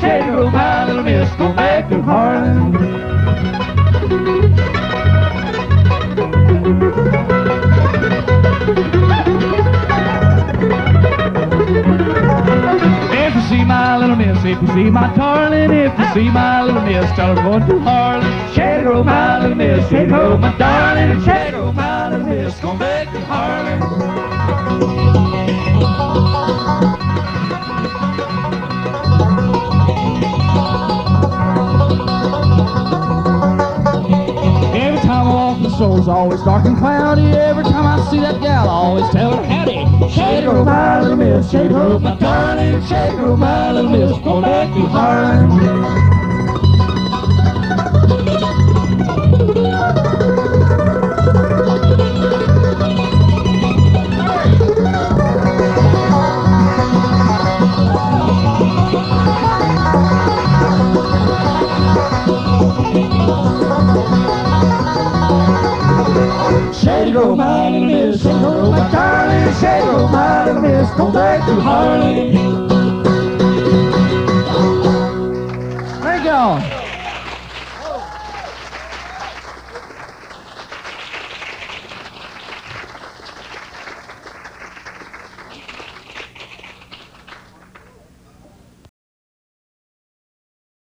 Shady Grove, my little miss, go back to Harlan. If you see my little miss, if you see my darling, if you see my little miss, tell her going to Harlan. Shady Grove, my little miss, Shady Grove, my darling, Shady Grove, my little miss, go back to Harlan. The soul's always dark and cloudy. Every time I see that gal, I always tell her howdy. Shady Grove, my little miss, Shady Grove, my darling, Shady Grove, my little miss, go back to Harlan. Shady Grove, my little miss, Shady Grove, my darling, Shady Grove, my little miss, go back to Harlan. Thank y'all.